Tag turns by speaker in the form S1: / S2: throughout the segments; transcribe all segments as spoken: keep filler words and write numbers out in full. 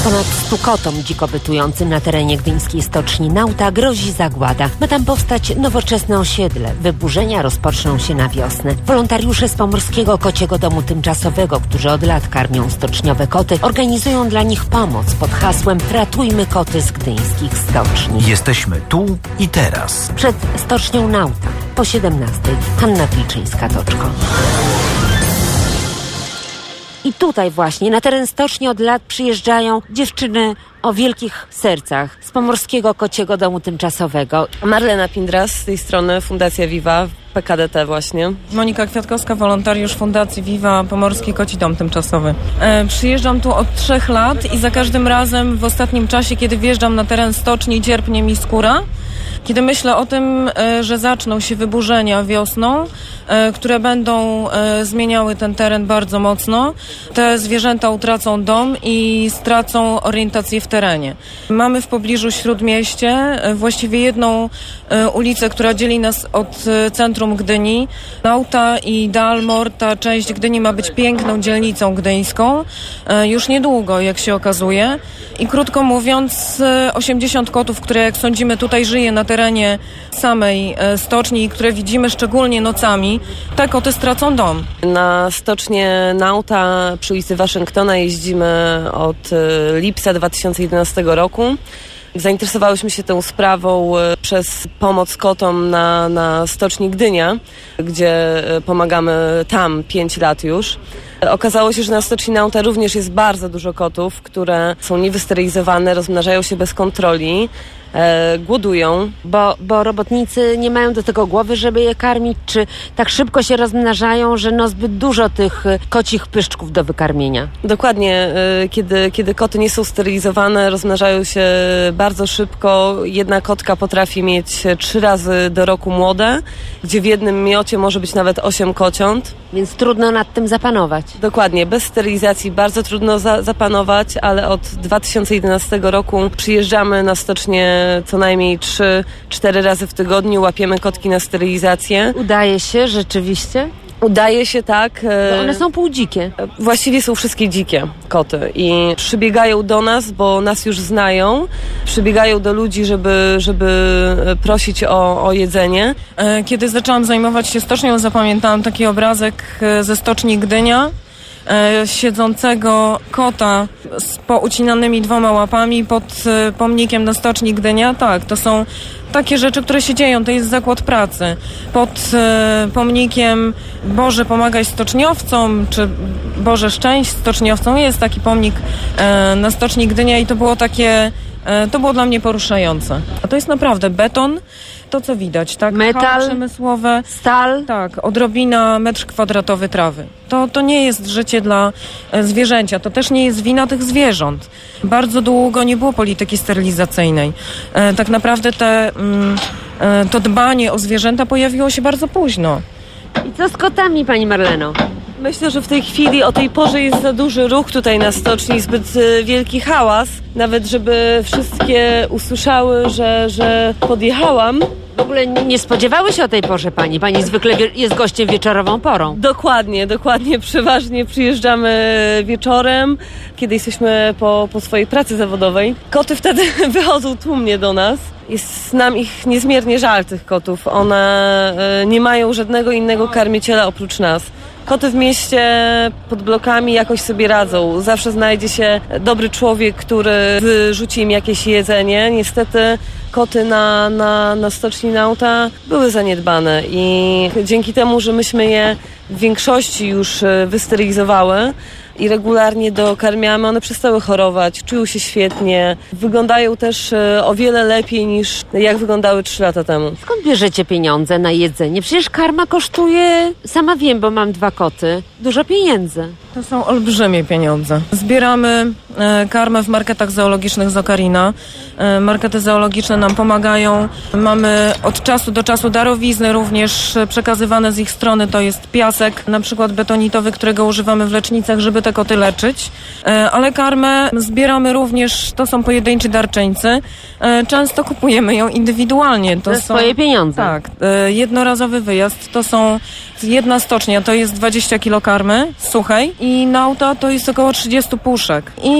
S1: Ponad stu kotom dziko bytującym na terenie gdyńskiej stoczni Nauta grozi zagłada. Ma tam powstać nowoczesne osiedle. Wyburzenia rozpoczną się na wiosnę. Wolontariusze z Pomorskiego Kociego Domu Tymczasowego, którzy od lat karmią stoczniowe koty, organizują dla nich pomoc pod hasłem Ratujmy koty z gdyńskich stoczni.
S2: Jesteśmy tu i teraz.
S1: Przed stocznią Nauta po siedemnastej. Hanna Wilczyńska-Toczko. I tutaj właśnie, na teren stoczni od lat przyjeżdżają dziewczyny o wielkich sercach z Pomorskiego Kociego Domu Tymczasowego.
S3: Marlena Pindras z tej strony, Fundacja Viva, P K D T właśnie.
S4: Monika Kwiatkowska, wolontariusz Fundacji Viva, Pomorski Koci Dom Tymczasowy. E, przyjeżdżam tu od trzech lat i za każdym razem w ostatnim czasie, kiedy wjeżdżam na teren stoczni, cierpnie mi skóra. Kiedy myślę o tym, że zaczną się wyburzenia wiosną, które będą zmieniały ten teren bardzo mocno, te zwierzęta utracą dom i stracą orientację w terenie. Mamy w pobliżu Śródmieście właściwie jedną ulicę, która dzieli nas od centrum Gdyni. Nauta i Dalmor, ta część Gdyni ma być piękną dzielnicą gdyńską. Już niedługo, jak się okazuje. I krótko mówiąc, osiemdziesiąt kotów, które jak sądzimy tutaj żyje na terenie samej stoczni, które widzimy szczególnie nocami, te koty stracą dom.
S3: Na stocznię Nauta przy ulicy Waszyngtona jeździmy od lipca dwa tysiące jedenastego roku. Zainteresowałyśmy się tą sprawą przez pomoc kotom na, na stoczni Gdynia, gdzie pomagamy tam pięć lat już. Okazało się, że na stoczni Nauta również jest bardzo dużo kotów, które są niewysterylizowane, rozmnażają się bez kontroli, e, głodują.
S1: Bo, bo robotnicy nie mają do tego głowy, żeby je karmić, czy tak szybko się rozmnażają, że no zbyt dużo tych kocich pyszczków do wykarmienia?
S3: Dokładnie, e, kiedy, kiedy koty nie są sterylizowane, rozmnażają się bardzo szybko. Jedna kotka potrafi mieć trzy razy do roku młode, gdzie w jednym miocie może być nawet osiem kociąt.
S1: Więc trudno nad tym zapanować.
S3: Dokładnie, bez sterylizacji bardzo trudno za, zapanować, ale od dwa tysiące jedenastego roku przyjeżdżamy na stocznię co najmniej trzy cztery razy w tygodniu, łapiemy kotki na sterylizację.
S1: Udaje się rzeczywiście?
S3: Udaje się, tak.
S1: Bo one są półdzikie.
S3: Właściwie są wszystkie dzikie koty i przybiegają do nas, bo nas już znają. Przybiegają do ludzi, żeby, żeby prosić o, o jedzenie.
S4: Kiedy zaczęłam zajmować się stocznią, zapamiętałam taki obrazek ze stoczni Gdynia. Siedzącego kota z poucinanymi dwoma łapami pod pomnikiem na stoczni Gdynia. Tak, to są takie rzeczy, które się dzieją. To jest zakład pracy. Pod e, pomnikiem Boże pomagaj stoczniowcom, czy Boże szczęść stoczniowcom. Jest taki pomnik e, na stoczni Gdynia i to było takie, e, to było dla mnie poruszające. A to jest naprawdę beton, to co widać, tak?
S1: Metal,
S4: przemysłowe,
S1: stal.
S4: Tak, odrobina metr kwadratowy trawy. To, to nie jest życie dla e, zwierzęcia, to też nie jest wina tych zwierząt. Bardzo długo nie było polityki sterylizacyjnej. E, tak naprawdę te, mm, e, to dbanie o zwierzęta pojawiło się bardzo późno.
S1: I co z kotami, pani Marleno?
S3: Myślę, że w tej chwili o tej porze jest za duży ruch tutaj na stoczni, zbyt wielki hałas. Nawet żeby wszystkie usłyszały, że, że podjechałam.
S1: W ogóle nie spodziewały się o tej porze pani. Pani zwykle wie- jest gościem wieczorową porą.
S3: Dokładnie, dokładnie. Przeważnie przyjeżdżamy wieczorem, kiedy jesteśmy po, po swojej pracy zawodowej. Koty wtedy wychodzą tłumnie do nas. Jest nam ich niezmiernie żal, tych kotów. One y, nie mają żadnego innego karmiciela oprócz nas. Koty w mieście pod blokami jakoś sobie radzą. Zawsze znajdzie się dobry człowiek, który wyrzuci im jakieś jedzenie. Niestety koty na, na, na stoczni Nauta były zaniedbane i dzięki temu, że myśmy je w większości już wysterylizowały i regularnie dokarmiamy, one przestały chorować, czują się świetnie, wyglądają też o wiele lepiej niż jak wyglądały trzy lata temu.
S1: Skąd bierzecie pieniądze na jedzenie? Przecież karma kosztuje, sama wiem, bo mam dwa koty, dużo pieniędzy.
S4: To są olbrzymie pieniądze. Zbieramy e, karmę w marketach zoologicznych z Okarina. E, markety zoologiczne nam pomagają. Mamy od czasu do czasu darowizny również przekazywane z ich strony. To jest piasek, na przykład betonitowy, którego używamy w lecznicach, żeby te koty leczyć. E, ale karmę zbieramy również, to są pojedynczy darczyńcy. E, często kupujemy ją indywidualnie. To
S1: Za
S4: są,
S1: swoje pieniądze.
S4: Tak. E, jednorazowy wyjazd to są jedna stocznia, to jest dwadzieścia kilo karmy suchej i Nauta to jest około trzydzieści puszek. I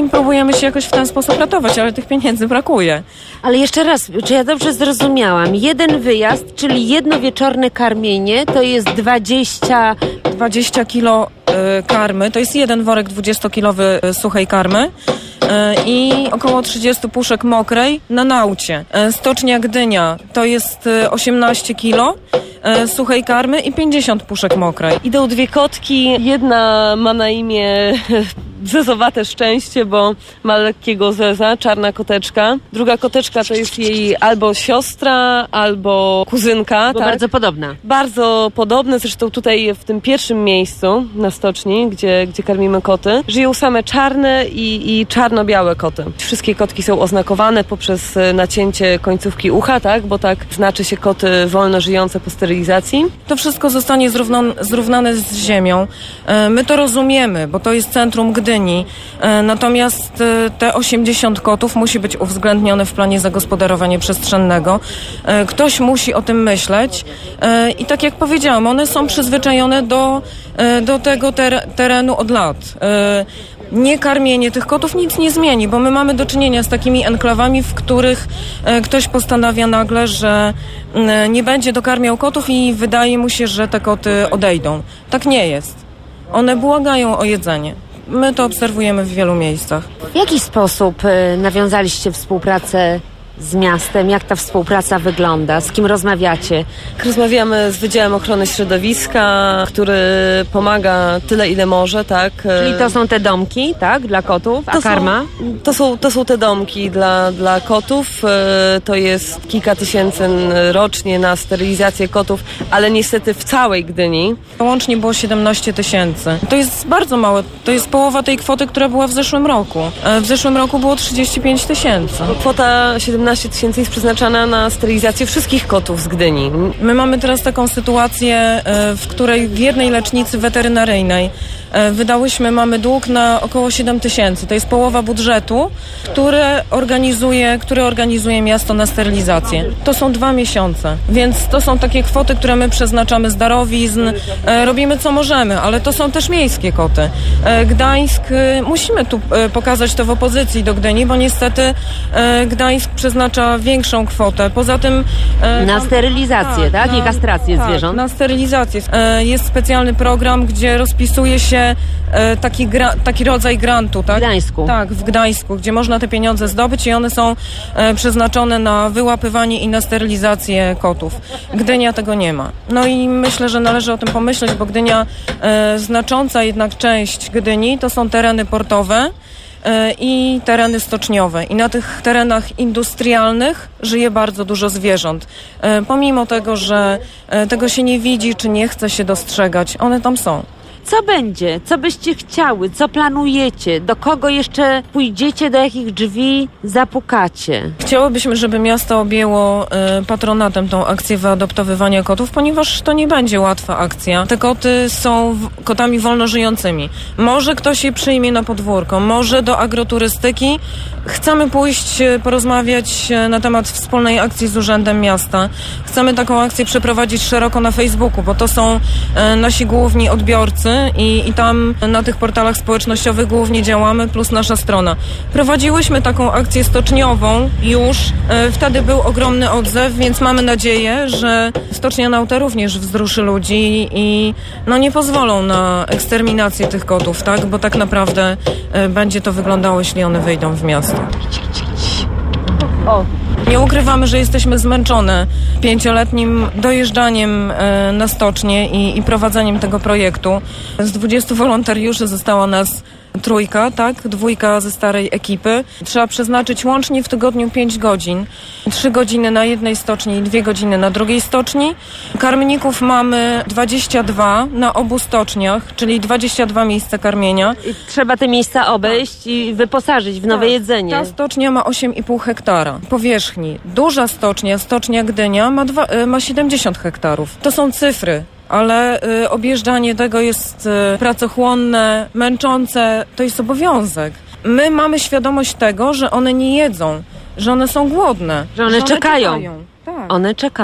S4: i próbujemy się jakoś w ten sposób ratować, ale tych pieniędzy brakuje.
S1: Ale jeszcze raz, czy ja dobrze zrozumiałam? Jeden wyjazd, czyli jedno wieczorne karmienie, to jest dwadzieścia...
S4: dwadzieścia kilo y, karmy, to jest jeden worek dwudziestokilowy y, suchej karmy y, i około trzydzieści puszek mokrej na naucie. Y, stocznia Gdynia to jest y, osiemnaście kilo y, suchej karmy i pięćdziesiąt puszek mokrej.
S3: Idą dwie kotki, jedna ma na imię zezowate szczęście, bo ma lekkiego zeza, czarna koteczka. Druga koteczka to jest jej albo siostra, albo kuzynka.
S1: Bo
S3: tak?
S1: bardzo podobna.
S3: Bardzo podobne, zresztą tutaj w tym pierwszym miejscu na stoczni, gdzie, gdzie karmimy koty, żyją same czarne i, i czarno-białe koty. Wszystkie kotki są oznakowane poprzez nacięcie końcówki ucha, tak? Bo tak znaczy się koty wolno żyjące po sterylizacji.
S4: To wszystko zostanie zrównane, zrównane z ziemią. My to rozumiemy, bo to jest centrum Gdyni. Natomiast te osiemdziesiąt kotów musi być uwzględnione w planie zagospodarowania przestrzennego. Ktoś musi o tym myśleć i tak jak powiedziałam, one są przyzwyczajone do, do tego ter- terenu od lat. Nie karmienie tych kotów nic nie zmieni, bo my mamy do czynienia z takimi enklawami, w których ktoś postanawia nagle, że nie będzie dokarmiał kotów i wydaje mu się, że te koty odejdą. Tak nie jest. One błagają o jedzenie. My to obserwujemy w wielu miejscach.
S1: W jaki sposób y, nawiązaliście współpracę z miastem? Jak ta współpraca wygląda? Z kim rozmawiacie?
S3: Rozmawiamy z Wydziałem Ochrony Środowiska, który pomaga tyle, ile może, tak?
S1: Czyli to są te domki, tak? Dla kotów, a
S3: to
S1: karma?
S3: Są, to, są, to są te domki dla, dla kotów. To jest kilka tysięcy rocznie na sterylizację kotów, ale niestety w całej Gdyni.
S4: Łącznie było siedemnaście tysięcy. To jest bardzo małe. To jest połowa tej kwoty, która była w zeszłym roku. W zeszłym roku było trzydzieści pięć tysięcy.
S3: Kwota siedemnaście tysięcy jest przeznaczana na sterylizację wszystkich kotów z Gdyni.
S4: My mamy teraz taką sytuację, w której w jednej lecznicy weterynaryjnej wydałyśmy, mamy dług na około siedem tysięcy. To jest połowa budżetu, które organizuje, które organizuje miasto na sterylizację. To są dwa miesiące, więc to są takie kwoty, które my przeznaczamy z darowizn. Robimy co możemy, ale to są też miejskie koty. Gdańsk, musimy tu pokazać to w opozycji do Gdyni, bo niestety Gdańsk przeznacza większą kwotę. Poza tym...
S1: Na sterylizację, tak? tak?
S4: Na,
S1: I kastrację
S4: tak,
S1: zwierząt?
S4: na sterylizację. Jest specjalny program, gdzie rozpisuje się taki, gra, taki rodzaj grantu, tak?
S1: W Gdańsku.
S4: Tak, w Gdańsku, gdzie można te pieniądze zdobyć i one są przeznaczone na wyłapywanie i na sterylizację kotów. Gdynia tego nie ma. No i myślę, że należy o tym pomyśleć, bo Gdynia, znacząca jednak część Gdyni to są tereny portowe i tereny stoczniowe. I na tych terenach industrialnych żyje bardzo dużo zwierząt. Pomimo tego, że tego się nie widzi, czy nie chce się dostrzegać, one tam są.
S1: Co będzie? Co byście chciały? Co planujecie? Do kogo jeszcze pójdziecie? Do jakich drzwi zapukacie?
S4: Chciałybyśmy, żeby miasto objęło y, patronatem tą akcję wyadoptowywania kotów, ponieważ to nie będzie łatwa akcja. Te koty są w, kotami wolno żyjącymi. Może ktoś je przyjmie na podwórko, może do agroturystyki. Chcemy pójść, porozmawiać na temat wspólnej akcji z Urzędem Miasta. Chcemy taką akcję przeprowadzić szeroko na Facebooku, bo to są y, nasi główni odbiorcy. I, I tam na tych portalach społecznościowych głównie działamy, plus nasza strona. Prowadziłyśmy taką akcję stoczniową już. E, wtedy był ogromny odzew, więc mamy nadzieję, że Stocznia Nauta również wzruszy ludzi i no nie pozwolą na eksterminację tych kotów, tak? Bo tak naprawdę e, będzie to wyglądało, jeśli one wyjdą w miasto. O. Nie ukrywamy, że jesteśmy zmęczone pięcioletnim dojeżdżaniem e, na stocznię i, i prowadzeniem tego projektu. Z dwudziestu wolontariuszy została nas trójka, tak? Dwójka ze starej ekipy. Trzeba przeznaczyć łącznie w tygodniu pięć godzin. Trzy godziny na jednej stoczni i dwie godziny na drugiej stoczni. Karmników mamy dwadzieścia dwa na obu stoczniach, czyli dwadzieścia dwa miejsca karmienia.
S1: I trzeba te miejsca obejść tak. i wyposażyć w nowe
S4: tak.
S1: jedzenie.
S4: Ta stocznia ma osiem i pół hektara powierzchni. Duża stocznia, stocznia Gdynia ma, dwa, ma siedemdziesiąt hektarów. To są cyfry. Ale y, objeżdżanie tego jest y, pracochłonne, męczące, to jest obowiązek. My mamy świadomość tego, że one nie jedzą, że one są głodne.
S1: Że one,
S4: że one
S1: czekają.
S4: czekają. Tak.
S1: One czekają.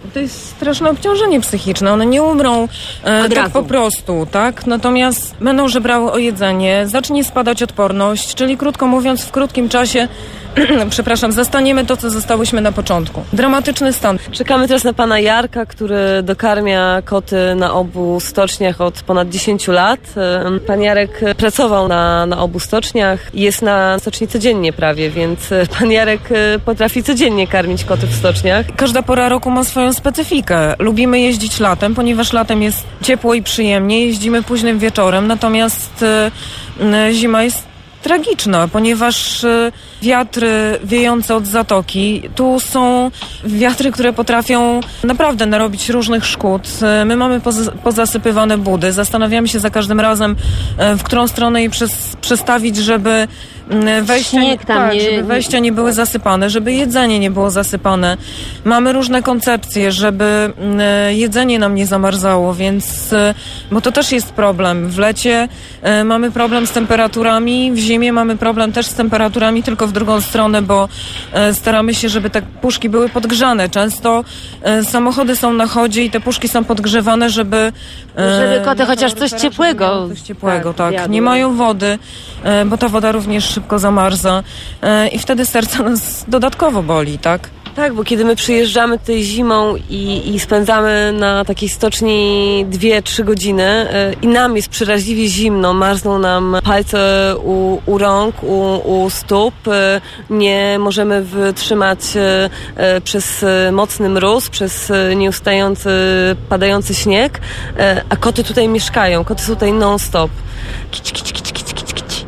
S4: To jest straszne obciążenie psychiczne. One nie umrą e, tak po prostu, tak? Natomiast będą żebrały o jedzenie, zacznie spadać odporność, czyli krótko mówiąc, w krótkim czasie przepraszam, zastaniemy to, co zostałyśmy na początku. Dramatyczny stan.
S3: Czekamy teraz na pana Jarka, który dokarmia koty na obu stoczniach od ponad dziesięć lat. Pan Jarek pracował na, na obu stoczniach i jest na stoczni codziennie prawie, więc pan Jarek potrafi codziennie karmić koty w stoczniach.
S4: Każda pora roku ma swoją specyfikę. Lubimy jeździć latem, ponieważ latem jest ciepło i przyjemnie. Jeździmy późnym wieczorem, natomiast y, y, zima jest tragiczna, ponieważ wiatry wiejące od zatoki, tu są wiatry, które potrafią naprawdę narobić różnych szkód. My mamy poz- pozasypywane budy, zastanawiamy się za każdym razem, w którą stronę je przez- przestawić, żeby wejścia,
S1: Śnieg tam
S4: tak,
S1: nie,
S4: żeby wejścia nie były zasypane, żeby jedzenie nie było zasypane. Mamy różne koncepcje, żeby jedzenie nam nie zamarzało, więc, bo to też jest problem. W lecie mamy problem z temperaturami, w zimie mamy problem też z temperaturami, tylko w drugą stronę, bo staramy się, żeby te puszki były podgrzane. Często samochody są na chodzie i te puszki są podgrzewane, żeby...
S1: Żeby koty chociaż coś ciepłego.
S4: Coś ciepłego,
S1: tak.
S4: tak. Nie mają wody, bo ta woda również szybko zamarza i wtedy serce nas dodatkowo boli, tak?
S3: Tak, bo kiedy my przyjeżdżamy tutaj zimą i, i spędzamy na takiej stoczni dwie, trzy godziny y, i nam jest przeraźliwie zimno, marzną nam palce u, u rąk, u, u stóp, y, nie możemy wytrzymać y, y, przez y, mocny mróz, przez y, nieustający, padający śnieg, y, a koty tutaj mieszkają, koty są tutaj non-stop. Kici, kici, kici, kici, kici, kici.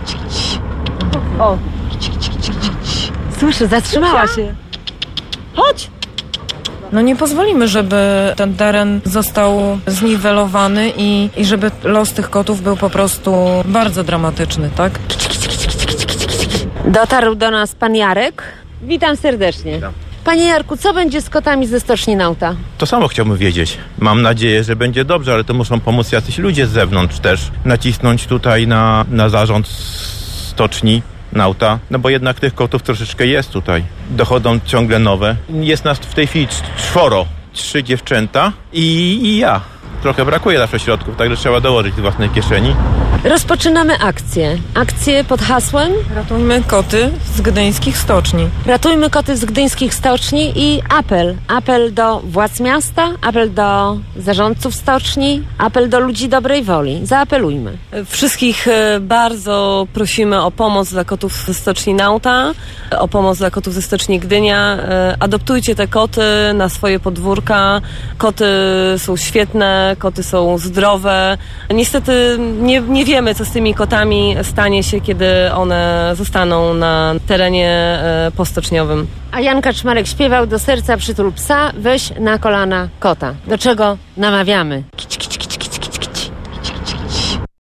S3: O!
S1: Słyszę, zatrzymała się.
S3: Chodź!
S4: No nie pozwolimy, żeby ten teren został zniwelowany i, i żeby los tych kotów był po prostu bardzo dramatyczny, tak?
S1: Dotarł do nas pan Jarek. Witam serdecznie.
S2: Witam.
S1: Panie Jarku, co będzie z kotami ze stoczni Nauta?
S5: To samo chciałbym wiedzieć. Mam nadzieję, że będzie dobrze, ale to muszą pomóc jacyś ludzie z zewnątrz też. Nacisnąć tutaj na, na zarząd stoczni Nauta, no bo jednak tych kotów troszeczkę jest tutaj. Dochodzą ciągle nowe. Jest nas w tej chwili czworo. Trzy dziewczęta i, i ja. Trochę brakuje zawsze środków, także trzeba dołożyć z własnej kieszeni.
S1: Rozpoczynamy akcję. Akcję pod hasłem
S4: Ratujmy koty z gdyńskich stoczni.
S1: Ratujmy koty z gdyńskich stoczni i apel. Apel do władz miasta, apel do zarządców stoczni, apel do ludzi dobrej woli. Zaapelujmy.
S3: Wszystkich bardzo prosimy o pomoc dla kotów ze stoczni Nauta, o pomoc dla kotów ze stoczni Gdynia. Adoptujcie te koty na swoje podwórka. Koty są świetne, koty są zdrowe. Niestety nie, nie wiemy, co z tymi kotami stanie się, kiedy one zostaną na terenie postoczniowym.
S1: A Jan Kaczmarek śpiewał: do serca przytul psa, weź na kolana kota. Do czego namawiamy?